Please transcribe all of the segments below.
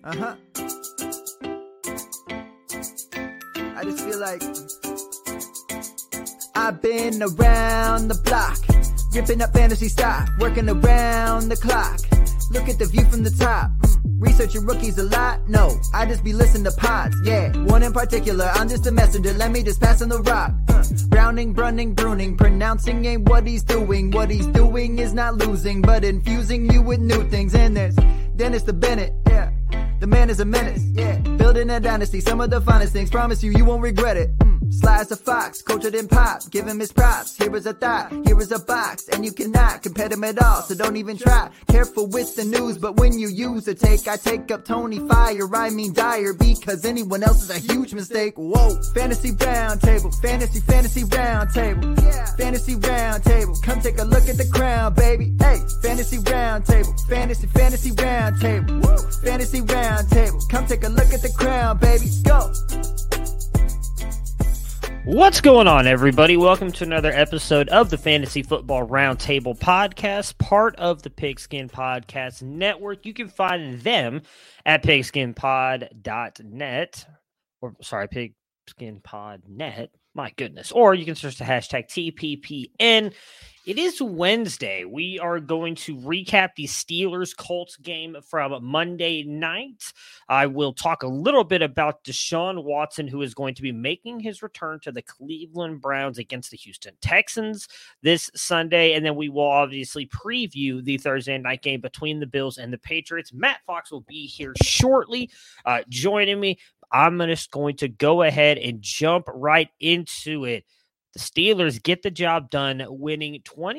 I just feel like I've been around the block, ripping up fantasy stock, working around the clock. Look at the view from the top. Researching rookies a lot? No, I just be listening to pods. Yeah, one in particular, I'm just a messenger. Let me just pass on the rock. Browning, brunning, pruning, pronouncing ain't what he's doing. What he's doing is not losing, but infusing you with new things. And there's Dennis the Bennett, yeah. The man is a menace, yeah. Building a dynasty, some of the finest things. Promise you won't regret it. Sly as a fox, cultured in pop. Give him his props. Here is a thought, here is a box, and you cannot compare them at all. So don't even try. Careful with the news, but when you use a take, I take up Tony Fire. I mean Dyer, because anyone else is a huge mistake. Whoa, fantasy round table, fantasy round table, yeah. Fantasy round table. Come take a look at the crown, baby. Hey, fantasy round table, fantasy round table, woo. Fantasy round table. Come take a look at the crown, baby. Go. What's going on, everybody? Welcome to another episode of the Fantasy Football Roundtable Podcast, part of the Pigskin Podcast Network. You can find them at pigskinpod.net, or sorry, pigskinpod.net. My goodness. Or you can search the hashtag TPPN. It is Wednesday. We are going to recap the Steelers-Colts game from Monday night. I will talk a little bit about Deshaun Watson, who is going to be making his return to the Cleveland Browns against the Houston Texans this Sunday. And then we will obviously preview the Thursday night game between the Bills and the Patriots. Matt Fox will be here shortly joining me. I'm just going to go ahead and jump right into it. The Steelers get the job done, winning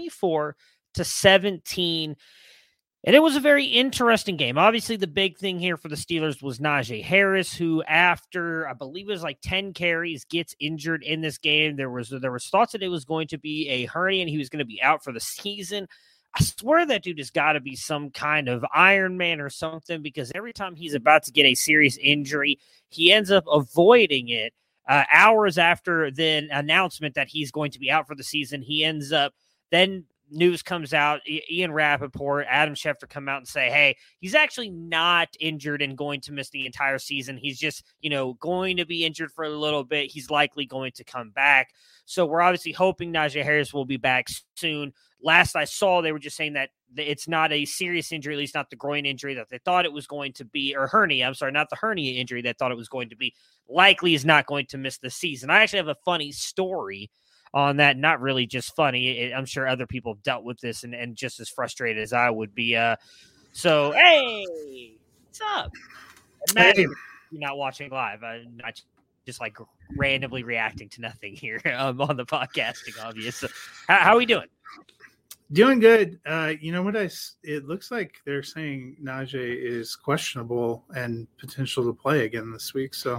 24-17. And it was a very interesting game. Obviously, the big thing here for the Steelers was Najee Harris, who after, I believe it was like 10 carries, gets injured in this game. There was thoughts that it was going to be a hernia and he was going to be out for the season. I swear that dude has got to be some kind of Iron Man or something, because every time he's about to get a serious injury, he ends up avoiding it. Hours after the announcement that he's going to be out for the season, he ends up, then news comes out, Ian Rappaport, Adam Schefter come out and say, hey, he's actually not injured and going to miss the entire season. He's just, going to be injured for a little bit. He's likely going to come back. So we're obviously hoping Najee Harris will be back soon. Last I saw, they were just saying that it's not a serious injury, at least not the groin injury that they thought it was going to be, or hernia. I'm sorry, not the hernia injury they thought it was going to be. Likely is not going to miss the season. I actually have a funny story on that. Not really just funny. I'm sure other people have dealt with this and just as frustrated as I would be. So, hey, what's up? Imagine you're not watching live. I'm not just like randomly reacting to nothing here on the podcasting, obviously. How are we doing? Doing good. You know what? It looks like they're saying Najee is questionable and potential to play again this week. So,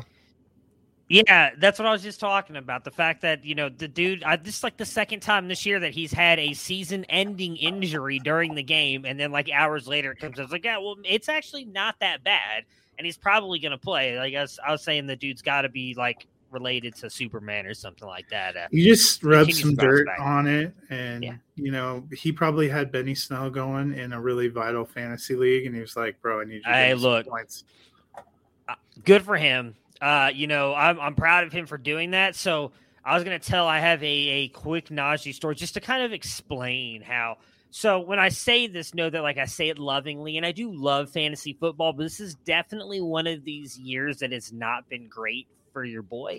yeah, that's what I was just talking about. The fact that, the dude, this is like the second time this year that he's had a season-ending injury during the game, and then like hours later it comes out, it's like, yeah, well, it's actually not that bad, and he's probably going to play. Like I was saying, the dude's got to be like related to Superman or something like that. You just rub some dirt on it, and he probably had Benny Snell going in a really vital fantasy league, and he was like, "Bro, I need you to get some points." Good for him. I'm proud of him for doing that. So I was going to I have a quick Najee story just to kind of explain how. So when I say this, know that like I say it lovingly, and I do love fantasy football, but this is definitely one of these years that has not been great for your boy.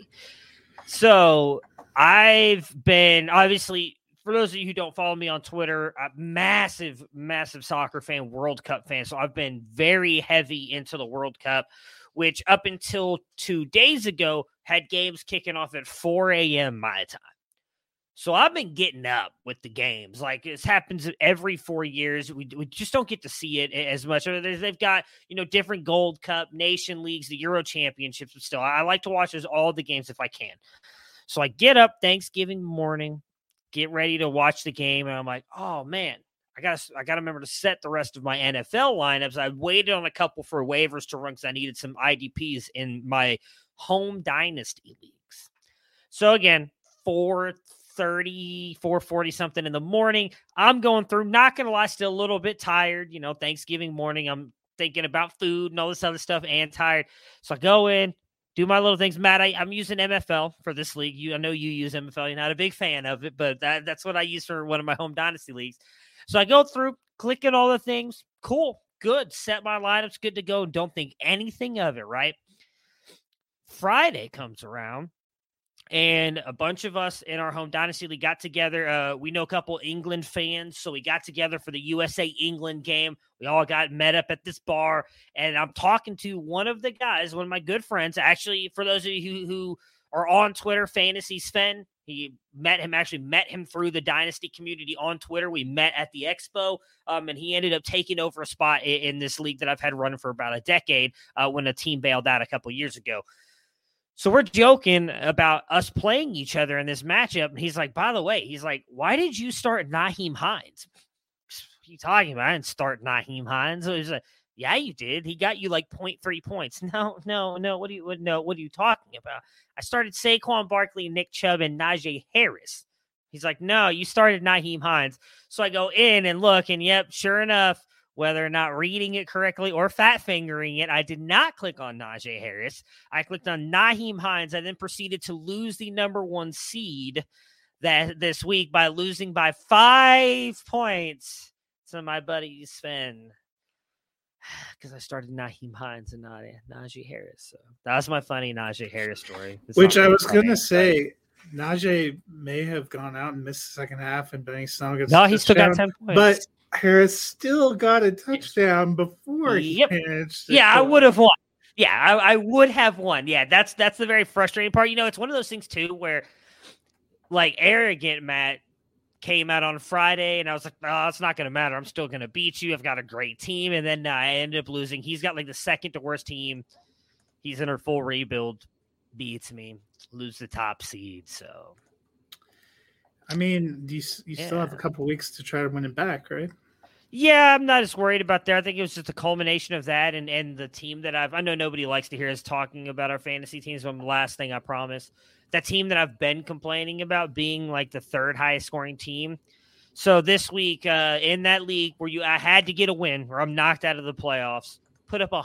So I've been, obviously, for those of you who don't follow me on Twitter, a massive soccer fan, World Cup fan. So I've been very heavy into the World Cup, which up until 2 days ago had games kicking off at 4 a.m. my time. So I've been getting up with the games. Like, this happens every 4 years. We just don't get to see it as much. They've got, different Gold Cup, Nation Leagues, the Euro Championships, but still, I like to watch all the games if I can. So I get up Thanksgiving morning, get ready to watch the game, and I'm like, oh, man, I gotta remember to set the rest of my NFL lineups. I waited on a couple for waivers to run because I needed some IDPs in my home dynasty leagues. So again, 4:40 something in the morning. I'm going through, not going to lie, still a little bit tired. Thanksgiving morning, I'm thinking about food and all this other stuff and tired. So I go in, do my little things. Matt, I'm using MFL for this league. I know you use MFL. You're not a big fan of it, but that's what I use for one of my home dynasty leagues. So I go through, clicking all the things. Cool, good. Set my lineups, good to go. Don't think anything of it, right? Friday comes around, and a bunch of us in our home dynasty league got together. We know a couple England fans, so we got together for the USA-England game. We all got met up at this bar, and I'm talking to one of the guys, one of my good friends. Actually, for those of you who are on Twitter, Fantasy Sven, met him through the dynasty community on Twitter. We met at the expo, and he ended up taking over a spot in this league that I've had running for about a decade when a team bailed out a couple years ago. So we're joking about us playing each other in this matchup. And he's like, by the way, why did you start Nyheim Hines? What are you talking about? I didn't start Nyheim Hines. So he's like, yeah, you did. He got you like 0.3 points. No. What are you talking about? I started Saquon Barkley, Nick Chubb, and Najee Harris. He's like, no, you started Nyheim Hines. So I go in and look, and yep, sure enough, whether or not reading it correctly or fat fingering it, I did not click on Najee Harris. I clicked on Nyheim Hines. I then proceeded to lose the number 1 seed this week by losing by 5 points to my buddy Sven. Because I started Nyheim Hines and not Najee Harris. So that was my funny Najee Harris story. Which I was going to say, Najee may have gone out and missed the second half, and Benny Snell gets he still got 10 points. But Harris still got a touchdown before he finished. Yeah, I would have won. Yeah, I would have won. Yeah, that's the very frustrating part. It's one of those things, too, where, like, arrogant Matt came out on Friday, and I was like, oh, it's not going to matter. I'm still going to beat you. I've got a great team. And then I ended up losing. He's got, like, the second to worst team. He's in a full rebuild. Beats me. Lose the top seed, so. I mean, you still have a couple weeks to try to win it back, right? Yeah, I'm not as worried about that. I think it was just a culmination of that and the team that I know nobody likes to hear us talking about our fantasy teams, but the last thing I promise. That team that I've been complaining about being like the third highest scoring team. So this week in that league where I had to get a win or I'm knocked out of the playoffs, put up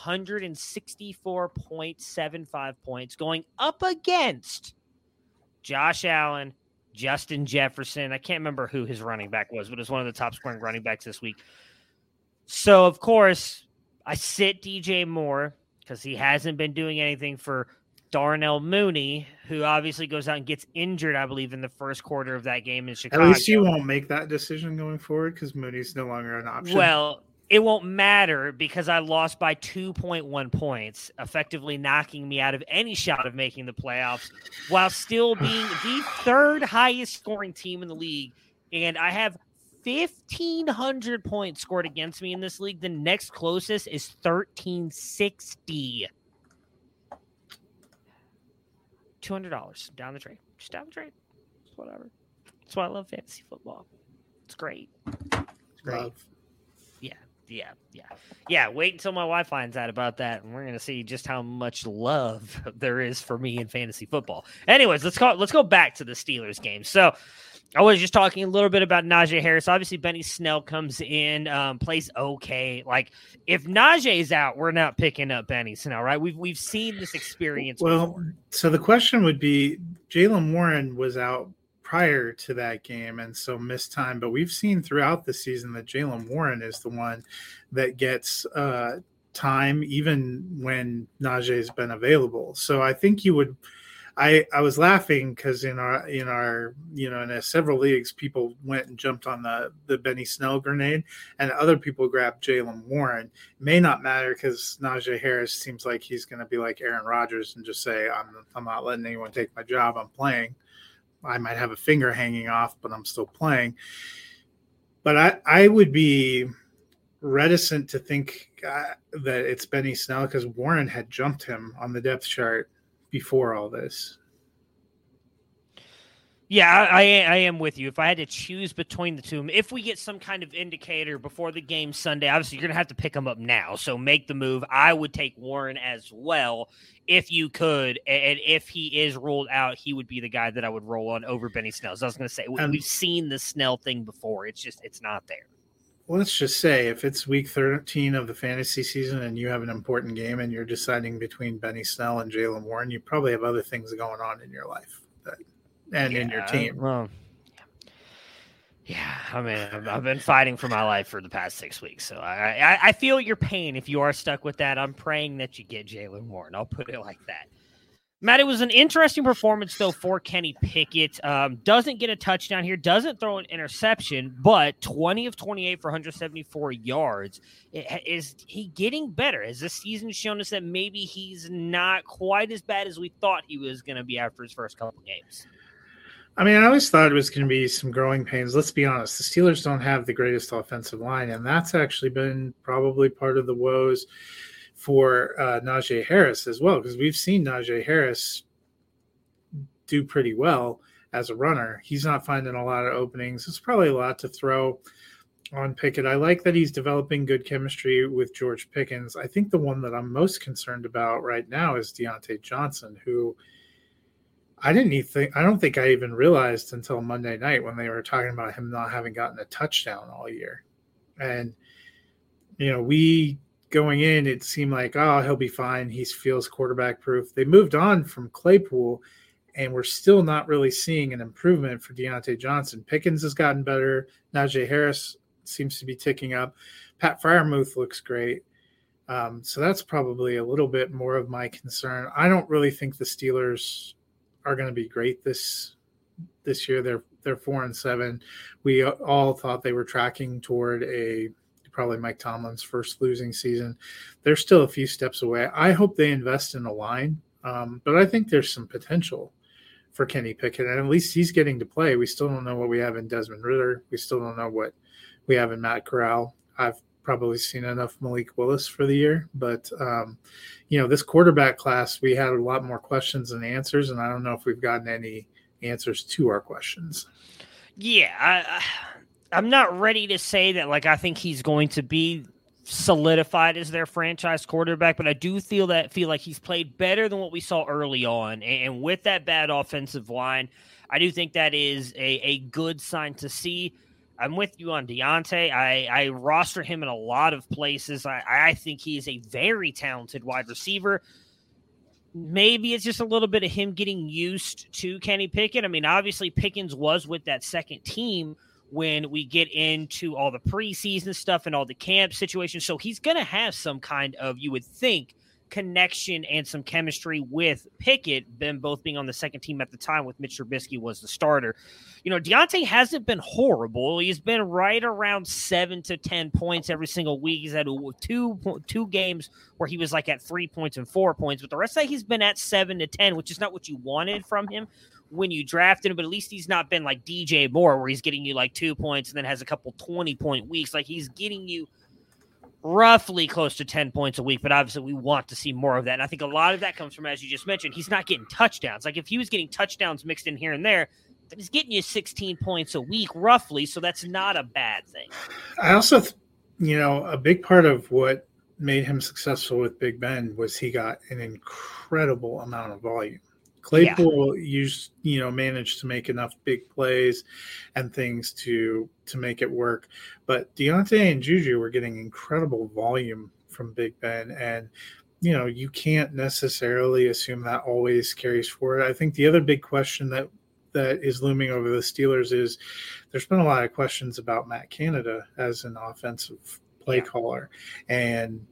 164.75 points going up against Josh Allen, Justin Jefferson. I can't remember who his running back was, but it was one of the top scoring running backs this week. So, of course, I sit DJ Moore because he hasn't been doing anything for Darnell Mooney, who obviously goes out and gets injured, I believe, in the first quarter of that game in Chicago. At least you won't make that decision going forward because Mooney's no longer an option. Well, it won't matter because I lost by 2.1 points, effectively knocking me out of any shot of making the playoffs while still being the third highest scoring team in the league. And I have 1,500 points scored against me in this league. The next closest is 1,360. $200 down the drain. Just down the drain. Whatever. That's why I love fantasy football. It's great. It's great. Love. Yeah. Wait until my wife finds out about that, and we're gonna see just how much love there is for me in fantasy football. Anyways, let's go back to the Steelers game. So I was just talking a little bit about Najee Harris. Obviously, Benny Snell comes in, plays okay. Like if Najee's out, we're not picking up Benny Snell, right? We've seen this experience. Well, so the question would be, Jaylen Warren was out prior to that game and so missed time, but we've seen throughout the season that Jaylen Warren is the one that gets time even when Najee's been available. So I think you would I was laughing because in several leagues people went and jumped on the Benny Snell grenade and other people grabbed Jaylen Warren. It may not matter because Najee Harris seems like he's going to be like Aaron Rodgers and just say I'm not letting anyone take my job, I'm playing. I might have a finger hanging off, but I'm still playing. But I would be reticent to think that it's Benny Snell because Warren had jumped him on the depth chart before all this. Yeah, I am with you. If I had to choose between the two, if we get some kind of indicator before the game Sunday, obviously you're going to have to pick him up now. So make the move. I would take Warren as well if you could. And if he is ruled out, he would be the guy that I would roll on over Benny Snell. So I was going to say, we've seen the Snell thing before. It's not there. let's just say if it's week 13 of the fantasy season and you have an important game and you're deciding between Benny Snell and Jaylen Warren, you probably have other things going on in your life and in your team. Well, yeah, I mean, I've been fighting for my life for the past 6 weeks, so I feel your pain if you are stuck with that. I'm praying that you get Jaylen Warren. I'll put it like that. Matt, it was an interesting performance, though, for Kenny Pickett. Doesn't get a touchdown here, doesn't throw an interception, but 20 of 28 for 174 yards. Is he getting better? Has this season shown us that maybe he's not quite as bad as we thought he was going to be after his first couple games? I mean, I always thought it was going to be some growing pains. Let's be honest. The Steelers don't have the greatest offensive line, and that's actually been probably part of the woes for Najee Harris as well, because we've seen Najee Harris do pretty well as a runner. He's not finding a lot of openings. It's probably a lot to throw on Pickett. I like that he's developing good chemistry with George Pickens. I think the one that I'm most concerned about right now is Deontay Johnson, who I don't think I even realized until Monday night when they were talking about him not having gotten a touchdown all year. And, going in, it seemed like, he'll be fine. He feels quarterback proof. They moved on from Claypool, and we're still not really seeing an improvement for Deontay Johnson. Pickens has gotten better. Najee Harris seems to be ticking up. Pat Freiermuth looks great. So that's probably a little bit more of my concern. I don't really think the Steelers are going to be great this year. They're 4-7. We all thought they were tracking toward probably Mike Tomlin's first losing season. They're still a few steps away. I hope they invest in a line, but I think there's some potential for Kenny Pickett, and at least he's getting to play. We still don't know what we have in Desmond Ridder. We still don't know what we have in Matt Corral. I've probably seen enough Malik Willis for the year, but this quarterback class, we had a lot more questions than answers, and I don't know if we've gotten any answers to our questions. Yeah, I'm not ready to say that, I think he's going to be solidified as their franchise quarterback, but I do feel like he's played better than what we saw early on. And with that bad offensive line, I do think that is a good sign to see. I'm with you on Deontay. I roster him in a lot of places. I think he's a very talented wide receiver. Maybe it's just a little bit of him getting used to Kenny Pickett. I mean, obviously Pickens was with that second team when we get into all the preseason stuff and all the camp situations. So he's going to have some kind of, you would think, connection and some chemistry with Pickett, them both being on the second team at the time with Mitch Trubisky was the starter. Deontay hasn't been horrible. He's been right around 7 to 10 points every single week. He's had two games where he was at 3 points and 4 points, but the rest of that he's been at 7 to 10, which is not what you wanted from him when you drafted him, but at least he's not been like DJ Moore where he's getting you 2 points and then has a couple 20-point weeks. He's getting you roughly close to 10 points a week, but obviously we want to see more of that. And I think a lot of that comes from, as you just mentioned, he's not getting touchdowns. If he was getting touchdowns mixed in here and there, then he's getting you 16 points a week roughly, so that's not a bad thing. I also, a big part of what made him successful with Big Ben was he got an incredible amount of volume. Claypool managed to make enough big plays and things to make it work. But Deontay and Juju were getting incredible volume from Big Ben. And, you can't necessarily assume that always carries forward. I think the other big question that is looming over the Steelers is there's been a lot of questions about Matt Canada as an offensive play caller. And,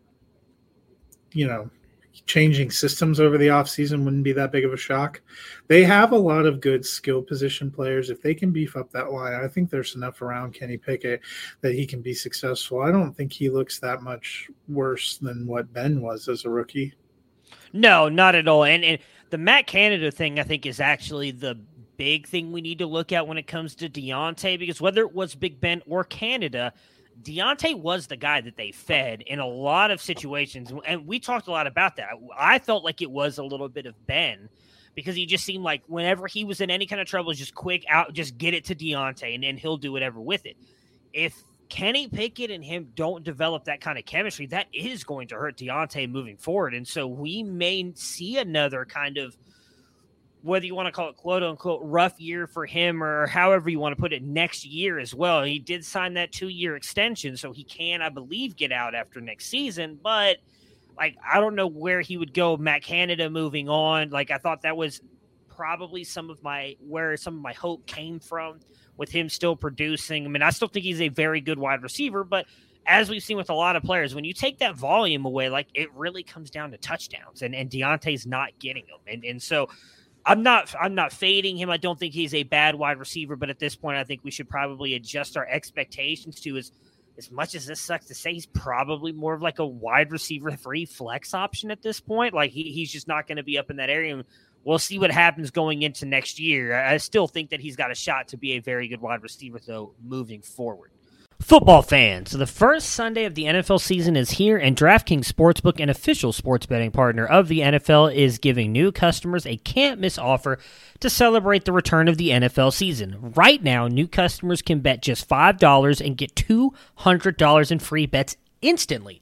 changing systems over the offseason wouldn't be that big of a shock. They have a lot of good skill position players. If they can beef up that line, I think there's enough around Kenny Pickett that he can be successful. I don't think he looks that much worse than what Ben was as a rookie. No, not at all. And the Matt Canada thing, I think, is actually the big thing we need to look at when it comes to Deontay, because whether it was Big Ben or Canada, Deontay was the guy that they fed in a lot of situations, and we talked a lot about that. I felt like it was a little bit of Ben because he just seemed like whenever he was in any kind of trouble, just quick out, just get it to Deontay, and then he'll do whatever with it. If Kenny Pickett and him don't develop that kind of chemistry, that is going to hurt Deontay moving forward, and so we may see another kind of whether you want to call it quote unquote rough year for him or however you want to put it next year as well. He did sign that 2-year extension, so he can, I believe, get out after next season. But like, I don't know where he would go. Matt Canada moving on. Like, I thought that was probably where some of my hope came from with him still producing. I mean, I still think he's a very good wide receiver, but as we've seen with a lot of players, when you take that volume away, like, it really comes down to touchdowns, and Deontay's not getting them. And so I'm not fading him. I don't think he's a bad wide receiver, but at this point, I think we should probably adjust our expectations to as much as this sucks to say, he's probably more of like a wide receiver 3 flex option at this point. Like, he's just not going to be up in that area. And we'll see what happens going into next year. I still think that he's got a shot to be a very good wide receiver, though, moving forward. Football fans, the first Sunday of the NFL season is here, and DraftKings Sportsbook, an official sports betting partner of the NFL, is giving new customers a can't-miss offer to celebrate the return of the NFL season. Right now, new customers can bet just $5 and get $200 in free bets instantly.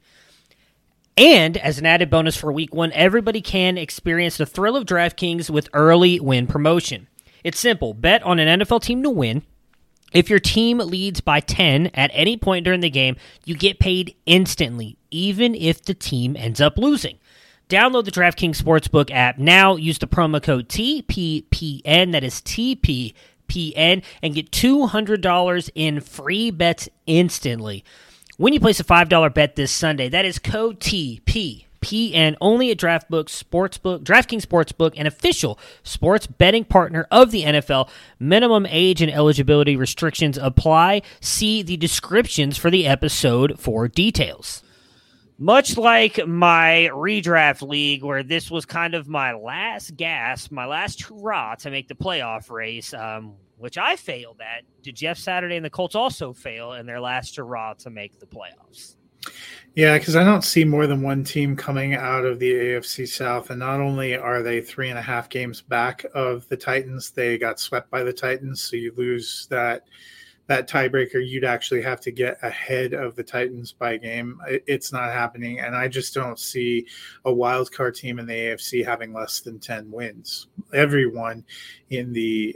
And as an added bonus for Week 1, everybody can experience the thrill of DraftKings with early win promotion. It's simple. Bet on an NFL team to win. If your team leads by 10 at any point during the game, you get paid instantly, even if the team ends up losing. Download the DraftKings Sportsbook app now. Use the promo code TPPN, that is TPPN, and get $200 in free bets instantly. When you place a $5 bet this Sunday, that is code TPPN only at DraftKings Sportsbook, an official sports betting partner of the NFL. Minimum age and eligibility restrictions apply. See the descriptions for the episode for details. Much like my redraft league, where this was kind of my last gasp, my last hurrah to make the playoff race, which I failed at, did Jeff Saturday and the Colts also fail in their last hurrah to make the playoffs? Yeah, because I don't see more than one team coming out of the AFC South, and not only are they 3.5 games back of the Titans, they got swept by the Titans, so you lose that tiebreaker. You'd actually have to get ahead of the Titans by a game. It's not happening, and I just don't see a wild card team in the AFC having less than 10 wins. Everyone in the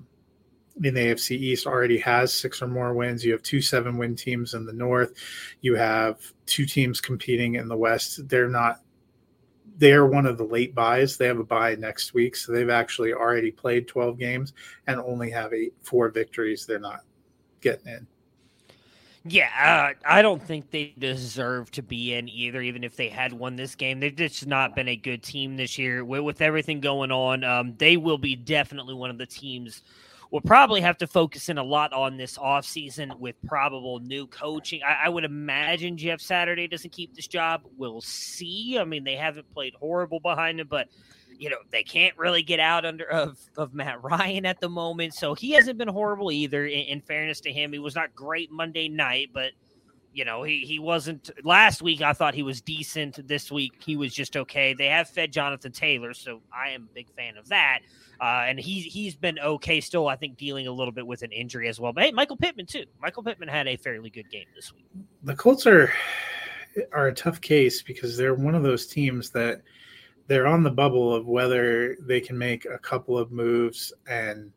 AFC East already has 6 or more wins. You have 2 7-win teams in the North. You have 2 teams competing in the West. They're one of the late buys. They have a bye next week, so they've actually already played 12 games and only have 4 victories. They're not getting in. Yeah, I don't think they deserve to be in either, even if they had won this game. They've just not been a good team this year. With everything going on, they will be definitely one of the teams we'll probably have to focus in a lot on this offseason with probable new coaching. I would imagine Jeff Saturday doesn't keep this job. We'll see. I mean, they haven't played horrible behind him, but they can't really get out of Matt Ryan at the moment. So he hasn't been horrible either. In fairness to him, he was not great Monday night, but he wasn't last week. I thought he was decent. This week, he was just okay. They have fed Jonathan Taylor, so I am a big fan of that. And he's been okay still, I think, dealing a little bit with an injury as well. But hey, Michael Pittman too. Michael Pittman had a fairly good game this week. The Colts are a tough case because they're one of those teams that they're on the bubble of whether they can make a couple of moves and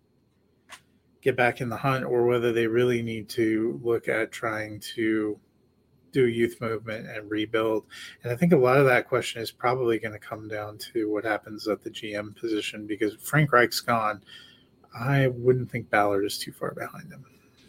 get back in the hunt, or whether they really need to look at trying to do youth movement and rebuild. And I think a lot of that question is probably going to come down to what happens at the GM position, because Frank Reich's gone. I wouldn't think Ballard is too far behind him.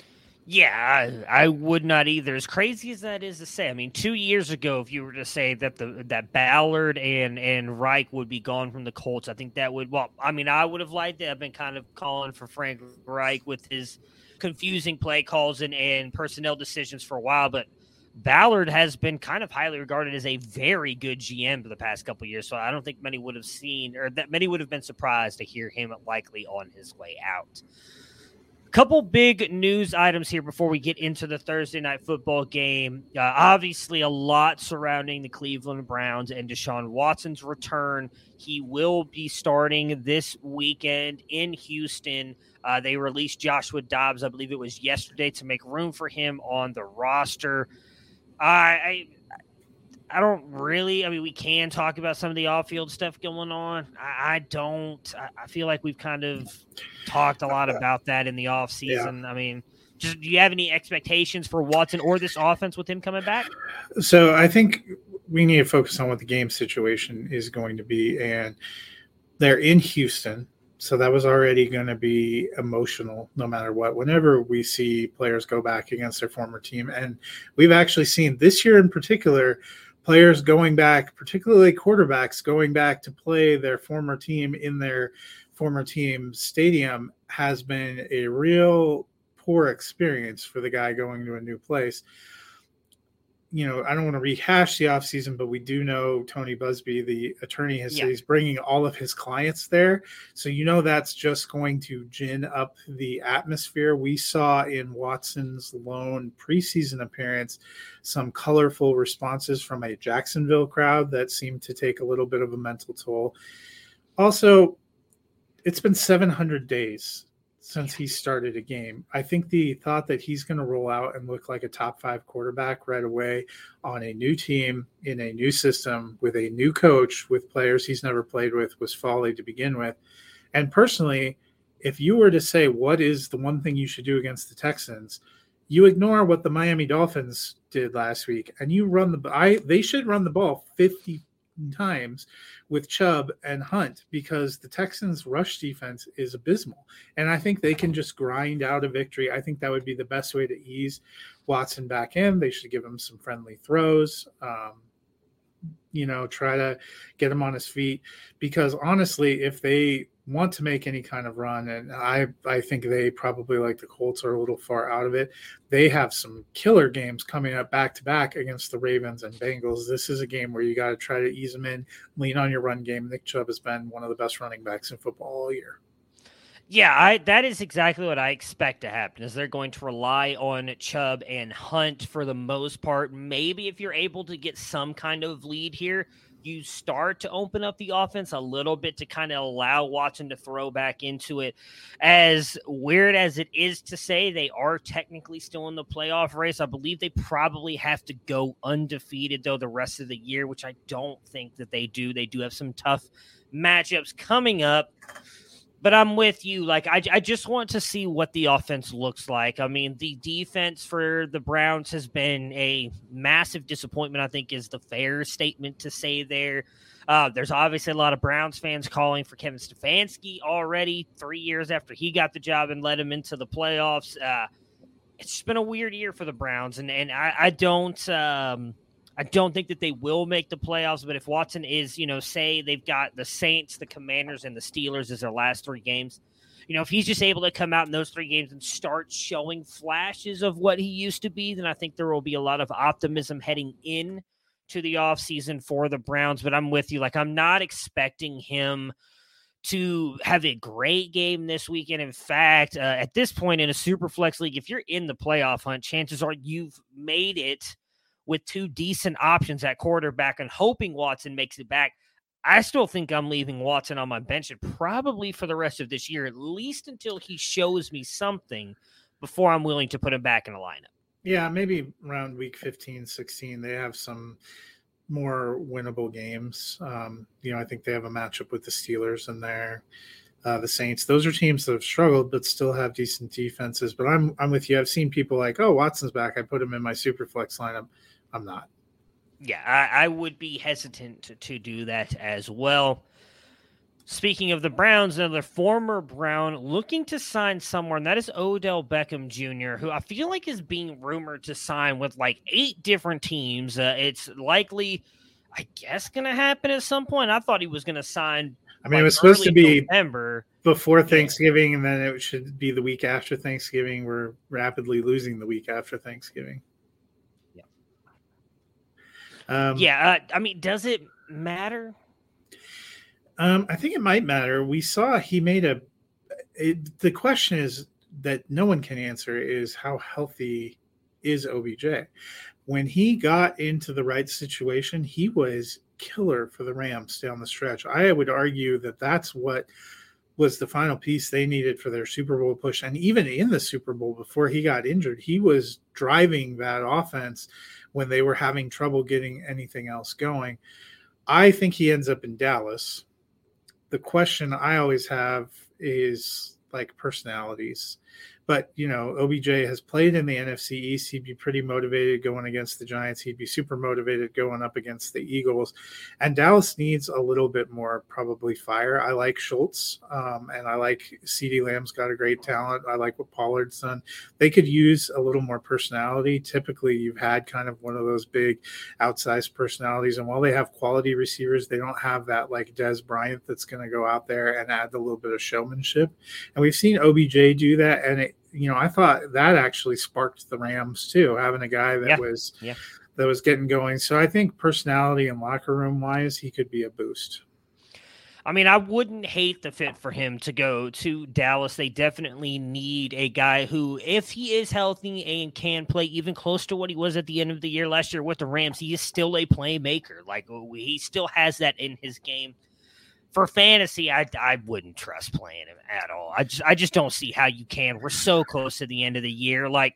Yeah, I would not either. As crazy as that is to say, I mean, 2 years ago, if you were to say that that Ballard and Reich would be gone from the Colts, I think that would, I would have liked it. I've been kind of calling for Frank Reich with his confusing play calls and personnel decisions for a while, but Ballard has been kind of highly regarded as a very good GM for the past couple of years, so I don't think many would have many would have been surprised to hear him likely on his way out. Couple big news items here before we get into the Thursday night football game. Obviously, a lot surrounding the Cleveland Browns and Deshaun Watson's return. He will be starting this weekend in Houston. They released Joshua Dobbs, I believe it was yesterday, to make room for him on the roster. I don't really. I mean, we can talk about some of the off-field stuff going on. I don't. I feel like we've kind of talked a lot about that in the offseason. Yeah. I mean, do you have any expectations for Watson or this offense with him coming back? So I think we need to focus on what the game situation is going to be, and they're in Houston. So that was already going to be emotional no matter what. Whenever we see players go back against their former team, and we've actually seen this year in particular, players going back, particularly quarterbacks going back to play their former team in their former team stadium has been a real poor experience for the guy going to a new place. You know, I don't want to rehash the offseason, but we do know Tony Busby, the attorney, has said he's bringing all of his clients there. So, you know, that's just going to gin up the atmosphere. We saw in Watson's lone preseason appearance some colorful responses from a Jacksonville crowd that seemed to take a little bit of a mental toll. Also, it's been 700 days since he started a game. I think the thought that he's going to roll out and look like a top 5 quarterback right away on a new team, in a new system, with a new coach, with players he's never played with, was folly to begin with. And personally, if you were to say, what is the one thing you should do against the Texans, you ignore what the Miami Dolphins did last week, and you run they should run the ball 50 times with Chubb and Hunt, because the Texans' rush defense is abysmal. And I think they can just grind out a victory. I think that would be the best way to ease Watson back in. They should give him some friendly throws, try to get him on his feet. Because honestly, if they want to make any kind of run, and I think they probably, like the Colts, are a little far out of it, they have some killer games coming up back-to-back against the Ravens and Bengals. This is a game where you got to try to ease them in, lean on your run game. Nick Chubb has been one of the best running backs in football all year. Yeah, that is exactly what I expect to happen, is they're going to rely on Chubb and Hunt for the most part. Maybe if you're able to get some kind of lead here, you start to open up the offense a little bit to kind of allow Watson to throw back into it. As weird as it is to say, they are technically still in the playoff race. I believe they probably have to go undefeated, though, the rest of the year, which I don't think that they do. They do have some tough matchups coming up. But I'm with you. Like, I just want to see what the offense looks like. I mean, the defense for the Browns has been a massive disappointment, I think, is the fair statement to say there. There's obviously a lot of Browns fans calling for Kevin Stefanski already 3 years after he got the job and led him into the playoffs. It's just been a weird year for the Browns, and I don't think that they will make the playoffs, but if Watson is, say they've got the Saints, the Commanders, and the Steelers as their last 3 games, if he's just able to come out in those 3 games and start showing flashes of what he used to be, then I think there will be a lot of optimism heading in to the offseason for the Browns. But I'm with you. Like, I'm not expecting him to have a great game this weekend. In fact, at this point in a super flex league, if you're in the playoff hunt, chances are you've made it with 2 decent options at quarterback and hoping Watson makes it back. I still think I'm leaving Watson on my bench and probably for the rest of this year, at least until he shows me something before I'm willing to put him back in the lineup. Yeah, maybe around week 15, 16, they have some more winnable games. I think they have a matchup with the Steelers and the Saints. Those are teams that have struggled but still have decent defenses. But I'm with you. I've seen people like, oh, Watson's back, I put him in my super flex lineup. I'm not. Yeah, I would be hesitant to do that as well. Speaking of the Browns, another former Brown looking to sign somewhere, and that is Odell Beckham Jr., who I feel like is being rumored to sign with like 8 different teams. It's likely, I guess, going to happen at some point. I thought he was going to sign. I mean, it was supposed to be November before Thanksgiving, and then it should be the week after Thanksgiving. We're rapidly losing the week after Thanksgiving. I mean, does it matter? I think it might matter. We saw he made the question is that no one can answer is how healthy is OBJ? When he got into the right situation, he was killer for the Rams down the stretch. I would argue that that's what was the final piece they needed for their Super Bowl push. And even in the Super Bowl, before he got injured, he was driving that offense when they were having trouble getting anything else going. I think he ends up in Dallas. The question I always have is like personalities. But, you know, OBJ has played in the NFC East. He'd be pretty motivated going against the Giants. He'd be super motivated going up against the Eagles. And Dallas needs a little bit more probably fire. I like Schultz, and I like CeeDee Lamb's got a great talent. I like what Pollard's done. They could use a little more personality. Typically, you've had kind of one of those big outsized personalities. And while they have quality receivers, they don't have that like Dez Bryant that's going to go out there and add a little bit of showmanship. And we've seen OBJ do that, and I thought that actually sparked the Rams too, having a guy that was getting going. So I think personality and locker room wise, he could be a boost. I mean, I wouldn't hate the fit for him to go to Dallas. They definitely need a guy who, if he is healthy and can play even close to what he was at the end of the year last year with the Rams, he is still a playmaker. Like, he still has that in his game. For fantasy, I wouldn't trust playing him at all. I just don't see how you can. We're so close to the end of the year. Like,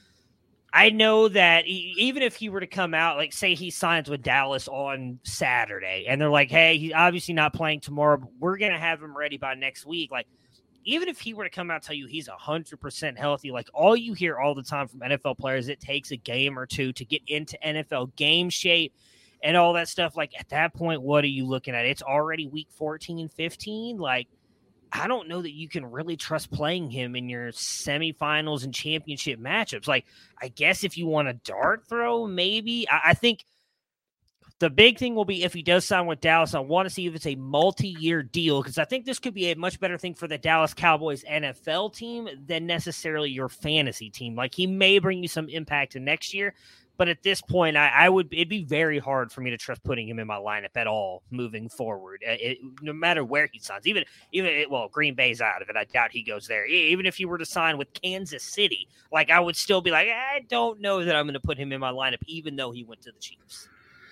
I know that even if he were to come out, like say he signs with Dallas on Saturday, and they're like, hey, he's obviously not playing tomorrow, but we're going to have him ready by next week. Like, even if he were to come out and tell you he's 100% healthy, like all you hear all the time from NFL players, it takes a game or two to get into NFL game shape and all that stuff. Like, at that point, what are you looking at? It's already week 14, 15. Like, I don't know that you can really trust playing him in your semifinals and championship matchups. Like, I guess if you want a dart throw, maybe. I think the big thing will be if he does sign with Dallas. I want to see if it's a multi-year deal, because I think this could be a much better thing for the Dallas Cowboys NFL team than necessarily your fantasy team. Like, he may bring you some impact in next year, but at this point, it'd be very hard for me to trust putting him in my lineup at all moving forward. No matter where he signs, even Green Bay's out of it. I doubt he goes there. Even if he were to sign with Kansas City, like, I would still be like, I don't know that I'm going to put him in my lineup, even though he went to the Chiefs.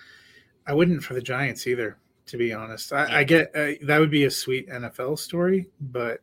I wouldn't for the Giants either, to be honest. I get that would be a sweet NFL story, but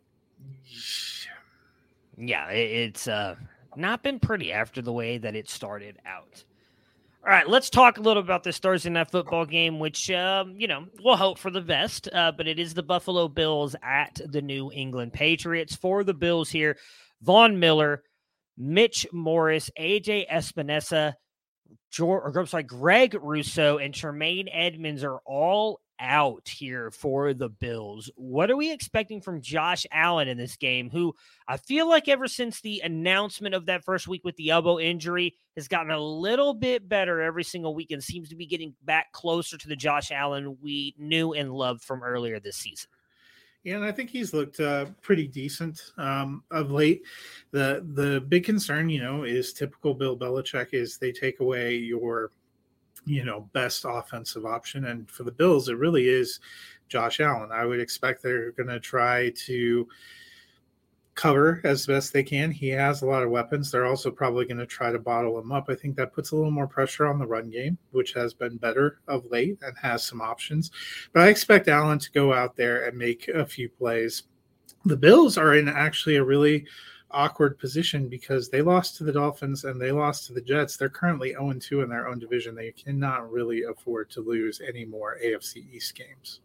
yeah, it's not been pretty after the way that it started out. All right, let's talk a little about this Thursday night football game, which, we'll hope for the best, but it is the Buffalo Bills at the New England Patriots. For the Bills here, Von Miller, Mitch Morris, AJ Espinosa, Greg Rousseau, and Tremaine Edmonds are all out here for the Bills. What are we expecting from Josh Allen in this game, who I feel like ever since the announcement of that first week with the elbow injury has gotten a little bit better every single week and seems to be getting back closer to the Josh Allen we knew and loved from earlier this season? Yeah, and I think he's looked pretty decent of late. The big concern, is typical Bill Belichick, is they take away your best offensive option. And for the Bills, it really is Josh Allen. I would expect they're going to try to cover as best they can. He has a lot of weapons. They're also probably going to try to bottle him up. I think that puts a little more pressure on the run game, which has been better of late and has some options. But I expect Allen to go out there and make a few plays. The Bills are in actually a really awkward position because they lost to the Dolphins and they lost to the Jets. They're currently 0-2 in their own division. They cannot really afford to lose any more AFC East games.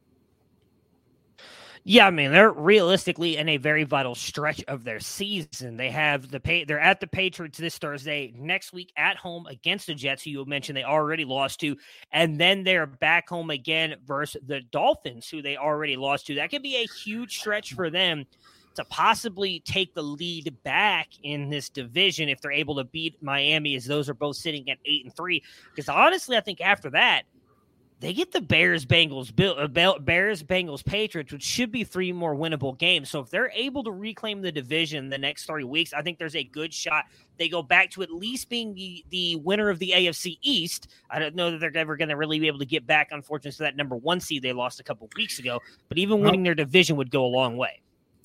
Yeah, I mean, they're realistically in a very vital stretch of their season. They have they're at the Patriots this Thursday, next week at home against the Jets, who you mentioned they already lost to, and then they're back home again versus the Dolphins, who they already lost to. That could be a huge stretch for them to possibly take the lead back in this division if they're able to beat Miami, as those are both sitting at 8-3. Because honestly, I think after that, they get the Bears-Bengals, Patriots, which should be 3 more winnable games. So if they're able to reclaim the division the next 3 weeks, I think there's a good shot they go back to at least being the winner of the AFC East. I don't know that they're ever going to really be able to get back, unfortunately, to that number 1 seed they lost a couple weeks ago. But even winning their division would go a long way.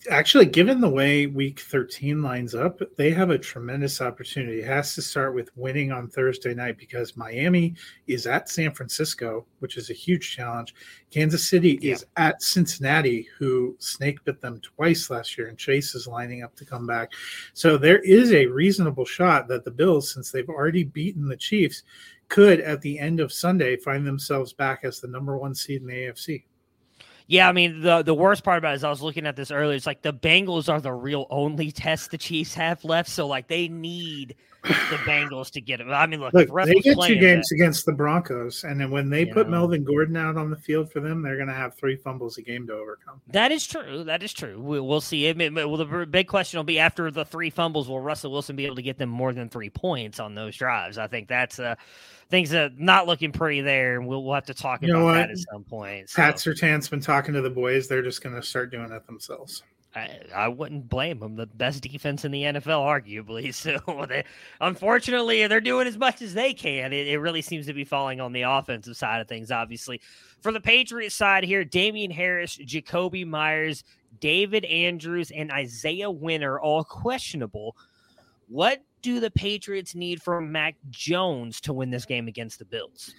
Actually, given the way Week 13 lines up, they have a tremendous opportunity. It has to start with winning on Thursday night because Miami is at San Francisco, which is a huge challenge. Kansas City is at Cincinnati, who snake bit them twice last year, and Chase is lining up to come back. So there is a reasonable shot that the Bills, since they've already beaten the Chiefs, could, at the end of Sunday, find themselves back as the number 1 seed in the AFC. Yeah, I mean, the worst part about it is I was looking at this earlier. It's like the Bengals are the real only test the Chiefs have left. So, like, they need the Bengals to get it. I mean, look they get 2 games against the Broncos, and then when they put Melvin Gordon out on the field for them, they're going to have 3 fumbles a game to overcome. That is true. That is true. We'll see. Well, the big question will be after the 3 fumbles, will Russell Wilson be able to get them more than 3 points on those drives? I think that's things are not looking pretty there, and we'll have to talk about that at some point. So. Pat Surtain's been talking to the boys. They're just going to start doing it themselves. I wouldn't blame them. The best defense in the NFL, arguably. So, unfortunately, they're doing as much as they can. It really seems to be falling on the offensive side of things, obviously. For the Patriots side here, Damian Harris, Jacoby Myers, David Andrews, and Isaiah Winner all questionable. What do the Patriots need from Mac Jones to win this game against the Bills?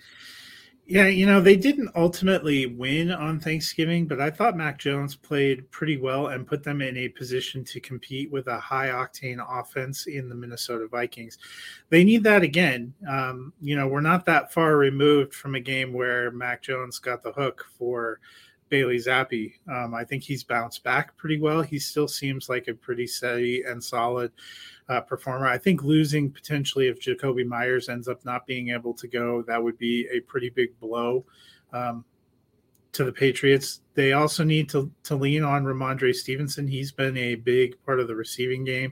Yeah, they didn't ultimately win on Thanksgiving, but I thought Mac Jones played pretty well and put them in a position to compete with a high-octane offense in the Minnesota Vikings. They need that again. We're not that far removed from a game where Mac Jones got the hook for Bailey Zappi. I think he's bounced back pretty well. He still seems like a pretty steady and solid performer. I think losing potentially if Jacoby Myers ends up not being able to go, that would be a pretty big blow to the Patriots. They also need to lean on Ramondre Stevenson. He's been a big part of the receiving game.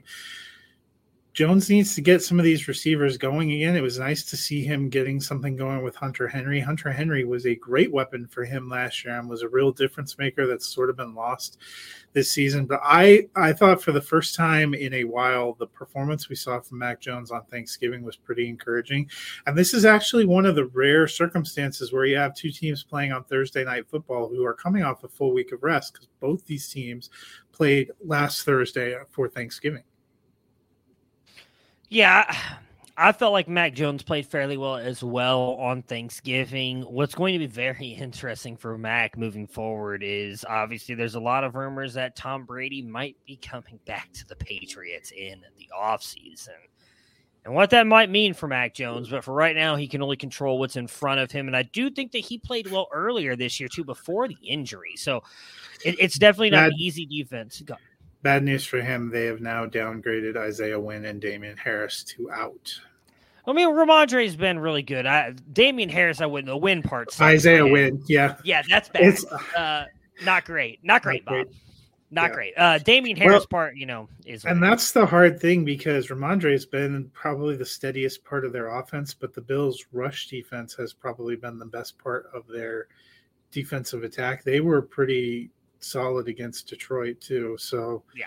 Jones needs to get some of these receivers going again. It was nice to see him getting something going with Hunter Henry. Hunter Henry was a great weapon for him last year and was a real difference maker that's sort of been lost this season. But I thought for the first time in a while, the performance we saw from Mac Jones on Thanksgiving was pretty encouraging. And this is actually one of the rare circumstances where you have 2 teams playing on Thursday Night Football who are coming off a full week of rest because both these teams played last Thursday for Thanksgiving. Yeah, I felt like Mac Jones played fairly well as well on Thanksgiving. What's going to be very interesting for Mac moving forward is obviously there's a lot of rumors that Tom Brady might be coming back to the Patriots in the offseason. And what that might mean for Mac Jones, but for right now, he can only control what's in front of him. And I do think that he played well earlier this year, too, before the injury. So it's definitely not an easy defense. Bad news for him. They have now downgraded Isaiah Wynn and Damian Harris to out. I mean, Ramondre's been really good. Damian Harris, I wouldn't. The win part. Isaiah Wynn, yeah. Yeah, that's bad. Not great. Not great, Bob. Not great. Damian Harris part, is. And that's the hard thing because Ramondre has been probably the steadiest part of their offense, but the Bills' rush defense has probably been the best part of their defensive attack. They were pretty solid against Detroit too, so yeah,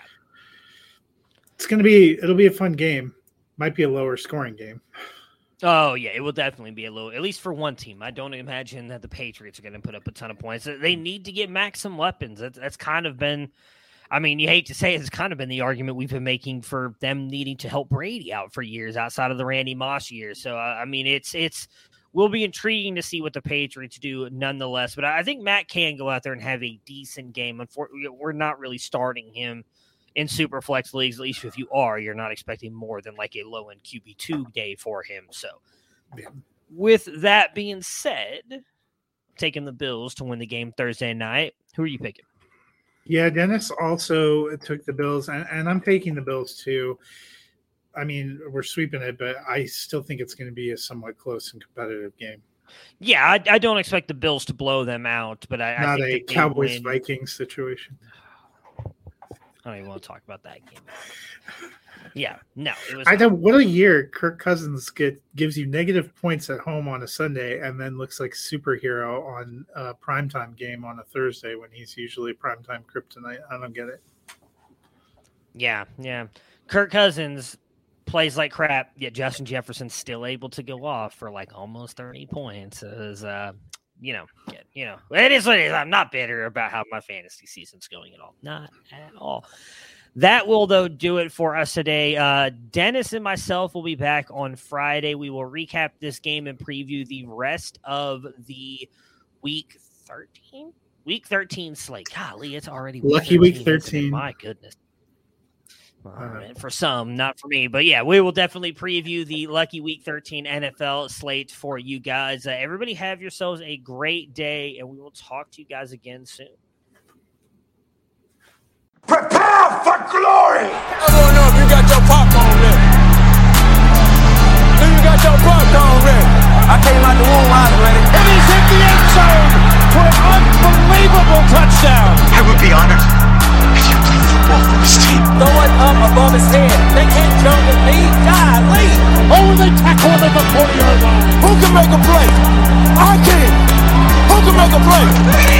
it'll be a fun game. Might be a lower scoring game. Oh yeah, it will definitely be a low, at least for one team. I don't imagine that the Patriots are going to put up a ton of points. They need to get Mac some weapons. That's kind of been, I mean, you hate to say it, it's kind of been the argument we've been making for them needing to help Brady out for years outside of the Randy Moss years. So I mean, it's will be intriguing to see what the Patriots do nonetheless. But I think Mac can go out there and have a decent game. Unfortunately, we're not really starting him in super flex leagues. At least if you are, you're not expecting more than like a low-end QB2 day for him. So with that being said, taking the Bills to win the game Thursday night, who are you picking? Yeah, Dennis also took the Bills, and I'm taking the Bills too. I mean, we're sweeping it, but I still think it's going to be a somewhat close and competitive game. Yeah, I don't expect the Bills to blow them out, but I think a Cowboys-Vikings situation. I don't even want to talk about that game. Yeah, no. What a year Kirk Cousins gives you negative points at home on a Sunday and then looks like a superhero on a primetime game on a Thursday when he's usually primetime kryptonite. I don't get it. Yeah. Kirk Cousins plays like crap, yet Justin Jefferson's still able to go off for like almost 30 points. It was it is what it is. I'm not bitter about how my fantasy season's going at all. Not at all. That will, though, do it for us today. Dennis and myself will be back on Friday. We will recap this game and preview the rest of the Week 13? Week 13 slate. Golly, it's already lucky Week 13. My goodness. For some, not for me. But, yeah, we will definitely preview the lucky Week 13 NFL slate for you guys. Everybody have yourselves a great day, and we will talk to you guys again soon. Prepare for glory! I don't know if you got your popcorn ready. If you got your popcorn ready. I came out the womb, I was ready. And he's hit the end zone for an unbelievable touchdown. I would be honored if you played football for this team. Throw it up above his head. They can't jump with me. Golly. Oh, they tackle him at the 40-yard line. Who can make a play? I can. Who can make a play?